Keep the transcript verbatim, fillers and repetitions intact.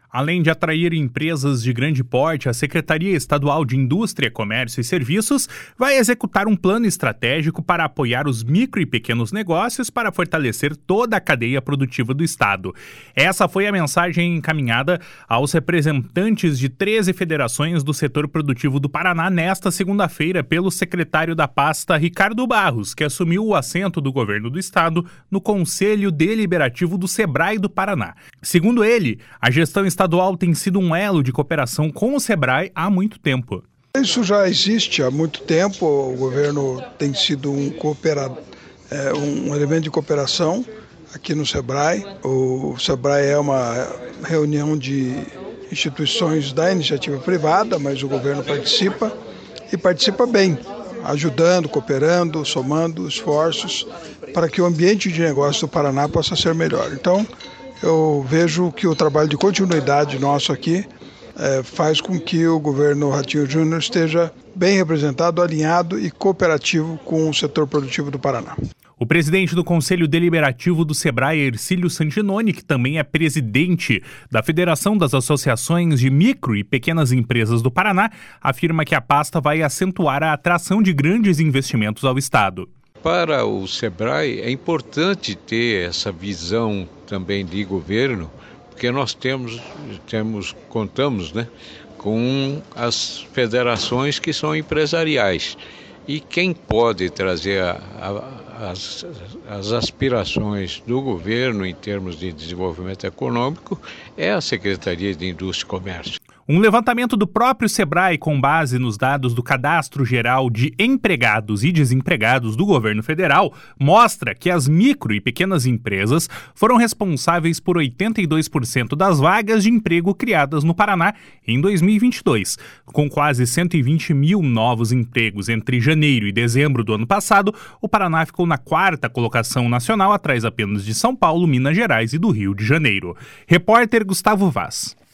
Além de atrair empresas de grande porte, a Secretaria Estadual de Indústria, Comércio e Serviços vai executar um plano estratégico para apoiar os micro e pequenos negócios para fortalecer toda a cadeia produtiva do Estado. Essa foi a mensagem encaminhada aos representantes de treze federações do setor produtivo do Paraná nesta segunda-feira pelo secretário da pasta, Ricardo Barros, que assumiu o assento do governo do Estado no Conselho Deliberativo do Sebrae do Paraná. Segundo ele, a gestão estadual tem sido um elo de cooperação com o Sebrae há muito tempo. Isso já existe há muito tempo, o governo tem sido um, coopera... é, um elemento de cooperação aqui no Sebrae. O Sebrae é uma reunião de instituições da iniciativa privada, mas o governo participa e participa bem, ajudando, cooperando, somando esforços para que o ambiente de negócio do Paraná possa ser melhor. Então, eu vejo que o trabalho de continuidade nosso aqui é, faz com que o governo Ratinho Júnior esteja bem representado, alinhado e cooperativo com o setor produtivo do Paraná. O presidente do Conselho Deliberativo do Sebrae, Ercílio Santinoni, que também é presidente da Federação das Associações de Micro e Pequenas Empresas do Paraná, afirma que a pasta vai acentuar a atração de grandes investimentos ao Estado. Para o Sebrae é importante ter essa visão também de governo, porque nós temos, temos contamos né, com as federações que são empresariais. E quem pode trazer a, a, as, as aspirações do governo em termos de desenvolvimento econômico é a Secretaria de Indústria e Comércio. Um levantamento do próprio Sebrae com base nos dados do Cadastro Geral de Empregados e Desempregados do governo federal mostra que as micro e pequenas empresas foram responsáveis por oitenta e dois por cento das vagas de emprego criadas no Paraná em dois mil e vinte e dois. Com quase cento e vinte mil novos empregos entre janeiro e dezembro do ano passado, o Paraná ficou na quarta colocação nacional, atrás apenas de São Paulo, Minas Gerais e do Rio de Janeiro. Repórter Gustavo Vaz.